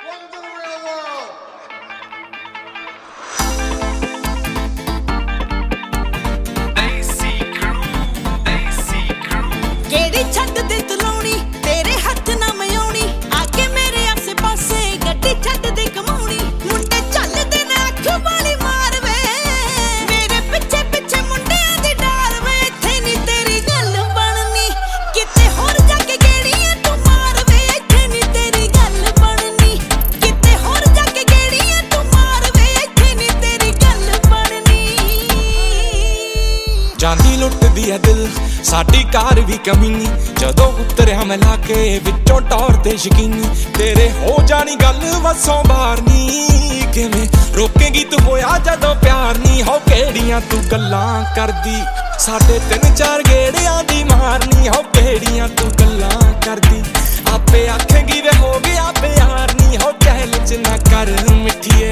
ਜਾਂਦੀ ਲੁੱਟਦੀ ਐ ਦਿਲ ਸਾਡੀ ਕਾਰ ਵੀ ਕਮੀਨੀ ਜਦੋਂ ਉਤਰਿਆ ਮੈਂ ਲਾ ਕੇ ਵਿੱਚੋਂ ਟੌਰ ਤੇ ਸ਼ਕੀਨੀ ਤੇਰੇ ਹੋ ਜਾਣੀ ਗੱਲ ਵਸੋਂ ਬਾਹਰ ਨੀ ਕਿਵੇਂ ਰੋਕੇਗੀ ਤੂੰ ਹੋਇਆ ਜਦੋਂ ਪਿਆਰ ਨੀ ਹੋ ਕਿਹੜੀਆਂ ਤੂੰ ਗੱਲਾਂ ਕਰਦੀ ਸਾਡੇ 3-4 ਗੇੜਿਆਂ ਦੀ ਮਾਰਨੀ ਹੋ ਕਿਹੜੀਆਂ ਤੂੰ ਗੱਲਾਂ ਕਰਦੀ ਆਪੇ ਆਖੇਗੀ ਵੇ ਹੋ ਗਿਆ ਪਿਆਰ ਨੀ ਹੋ ਕਹਿਲ ਚ ਨਾ ਕਰ ਮਿੱਠੀਏ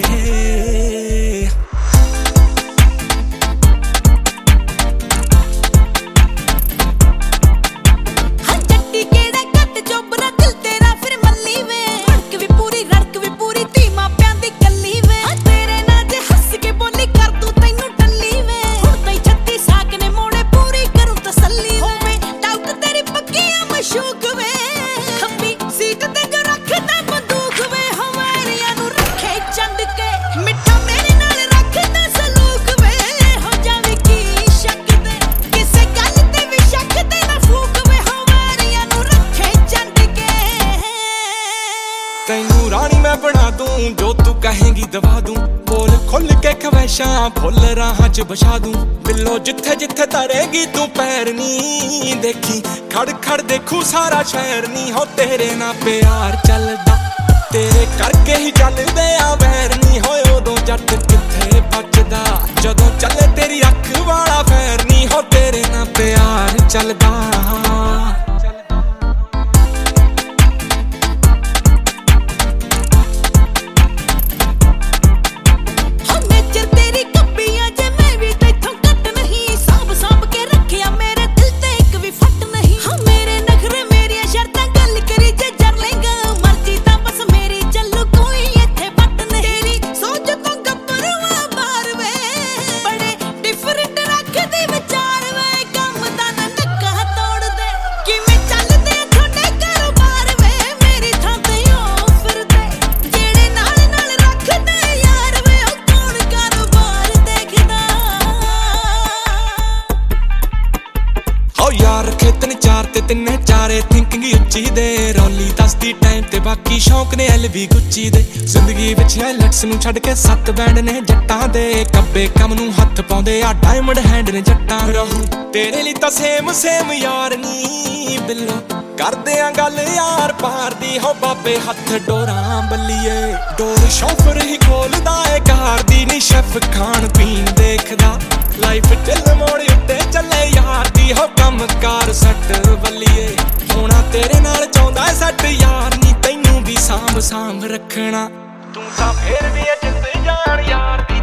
ਤੈਨੂੰ ਰਾਣੀ ਮੈਂ ਬਣਾ ਦੂੰ ਜੋ ਤੂੰ ਕਹੇਂਗੀ ਦਵਾ ਦੂੰ ਬੋਲ ਖੁੱਲ ਕੇ ਖਵੈਸ਼ਾਂ ਫੁੱਲ ਰਾਹਾਂ ਚ ਵਿਛਾ ਦੂੰ ਬਿੱਲੋ ਜਿੱਥੇ ਜਿੱਥੇ ਤਰੇਗੀ ਤੂੰ ਪੈਰ ਨੀ ਦੇਖੀ ਖੜ ਖੜ ਦੇਖੂ ਸਾਰਾ ਸ਼ਹਿਰ ਨੀ ਹੋ ਤੇਰੇ ਨਾਲ ਪਿਆਰ ਚੱਲਦਾ ਤੇਰੇ ਕਰਕੇ ਹੀ ਚੱਲਦੇ ਆ ਵੈਰ ਨੀ ਹੋਏ ਉਦੋਂ ਜੱਟ ਕਿੱਥੇ ਬਚਦਾ ਜਦੋਂ ਚੱਲੇ ਤੇਰੀ ਅੱਖ ਵਾਲਾ ਫੈਰ ਨੀ ਹੋ ਤੇਰੇ ਨਾਲ ਪਿਆਰ ਚੱਲਦਾ यार रखे 3-4 ते 3-4 थिंकिंग उच्ची दे रौली दसदी टाइम ते बाकी शौक ने एल भी गुच्ची दे जिंदगी विच हाईलाइट्स नूं छड्ड के 7 बैंड ने जट्टां दे कब्बे कम नूं हत्थ पाउंदे आ डायमंड हैंड ने जट्टां रहूं तेरे लिए तां सेम यार नी बिल्लो करदे आ गल यार पार दी हो बाबे हत्थ डोरां बल्लीए डोर शौफर ही खोलदा ए कार दी नी शेफ खान पीन देखदा लाइफ ढिल मोड़ उत्ते चले यार दी हो कम कार सट बल्लीए होना तेरे नाल चाहुंदा सट यार नी तैनू भी सांभ रखना तू तां फेर भी जित जान यार दी